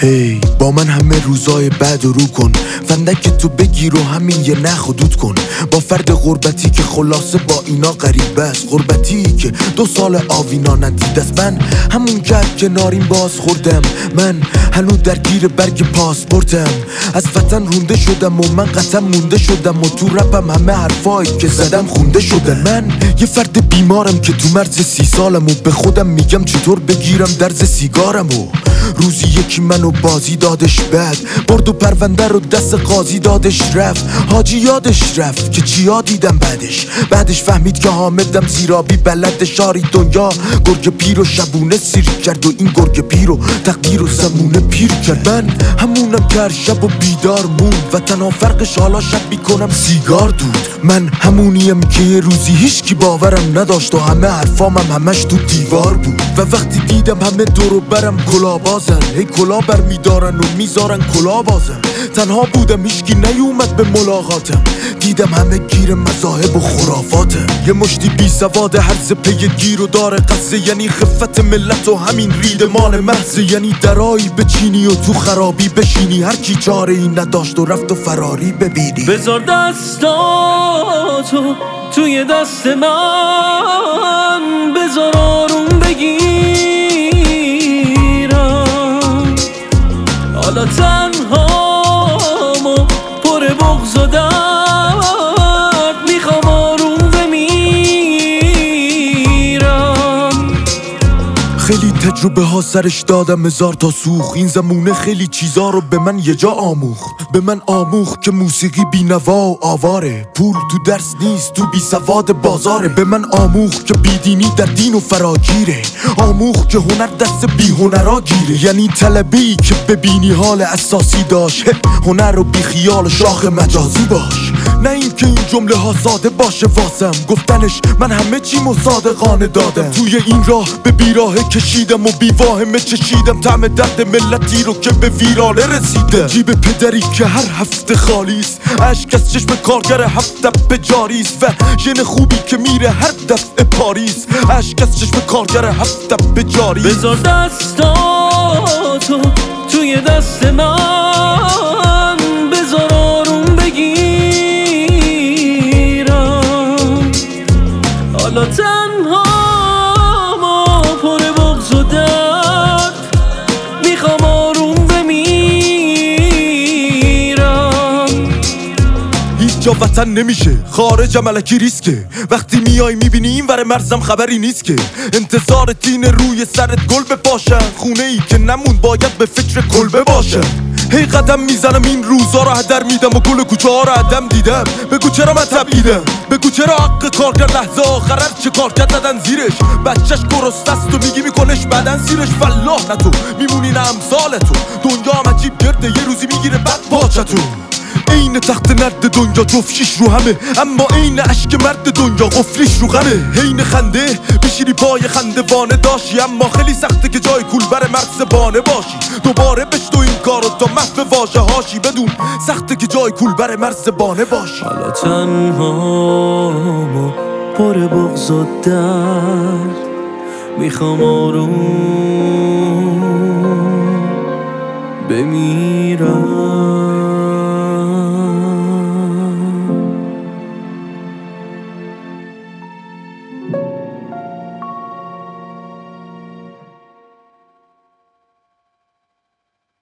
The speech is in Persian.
هی با من همه روزای بعد رو کن، فندک تو بگیر و همین یه نخ و دود کن. با فرد غربتی که خلاصه با اینا غریبه است، غربتی که 2 سال آوینا ندید است. من همون گرد کناریم باز خوردم، من هنو درگیر برگ پاسپورتم. از وطن رونده شدم و من قطعا مونده شدم و تو رپم همه حرفایی که زدم خونده شدن. من یه فرد بیمارم که تو مرز 30 سالم و به خودم میگم چطور بگیرم درز سیگارم و روزی یکی منو بازی دادش بد، برد و پرونده رو دست قاضی دادش رفت. حاجی یادش رفت که چیا دیدم بعدش فهمید که حامدم زیرابی بلد شاری دنیا. گرگ پیر و شبونه سیر کرد و این گرگ پیر و تقدیر و زمونه پیر کرد. من همونم که هر شب و بیدار مون و تنها فرقش حالا شب بیکنم سیگار دود. من همونیم که یه روزی هیچکی باورم نداشت و همه حرفامم همش تو دیوار بود. و وقتی دیدم همه دورو برم کلا بازن، هی کلا بر میدارن و میذارن کلا بازن. تنها بودم هیچکی نیومد به ملاقاتم، دیدم همه گیر مذاهب و خرافاتم. یه مشتی بی سواد هرز پی گیر و داره قصه، یعنی خفت ملت و همین ریدمان محضه. یعنی درایی بچینی و تو خرابی بشینی، هر کی چاره ای نداشت و رفت و فراری ببینی. بذار دستاتو توی دست من، بذار آروم بگیرم. حالا تنهامو پر بغض و درد، میخوام آروم بمیرم. خیلی تجربه ها سرش دادم 1000 تا سوخ، این زمونه خیلی چیزا رو به من یه جا آموخت. به من آموخت که موسیقی بی نوا و آواره، پول تو درس نیست تو بی سواد بازاره. به من آموخت که بیدینی در دین و فراگیره، آموخت که هنر دست بی هنرا گیره. یعنی طلبی که ببینی حال اساسی داشت، هنر رو بی خیال شاخ مجازی باش. نه این که این جمله ها ساده باشه واسم گفتنش، من همه چی مصادقانه دادم. توی این راه به بیراه کشیدم و بیواهمه چشیدم طعم درد ملتی رو که به ویرانه رسیده. جیب پدری که هر هفته خالیست، اشک از چشم کارگر 7 دفعه جاریست. و ژن خوبی که میره هر دفعه پاریس، اشک از چشم کارگر 7 دفعه جاریست. بذار دستاتو توی دست من، بذار آروم بگیرم. حالا تنهامو پر بغض و درد، میخوام آروم بمیرم. هیچ جا وطن نمیشه، خارجم الکی ریسکه. وقتی میای میبینی این ور مرزم خبری نیست که انتظار تین روی سرت گل بپاشن. خونه ای که نمون باید به فکر کلبه باشن. هی قدم میزنم این روزا رو هدر میدم و گل کوچه ها رو عدم دیدم. بگو چرا من تبعیدم، بگو چرا حق کار کرد لحظه آخر چه کار کرد زدن زیرش. بچهش گرسته است و میگی میکنش بعدن زیرش. فلاح نه تو میمونی نه امثال تو، دنیا هم عجیب گرده یه روزی میگیره بعد پاچتون. این تخت نرد دنیا جفشیش رو همه، اما این عشق مرد دنیا قفلیش رو غمه. حین خنده بشینی پای خنده وانه داشی، اما خیلی سخته که جای کول بر مرز بانه باشی. دوباره بشتو این کارو تا محو واژه هاشی، بدون سخته که جای کول بر مرز بانه باشی. حالا تنهامو پر بغض و درد، میخوام آروم بمیرم.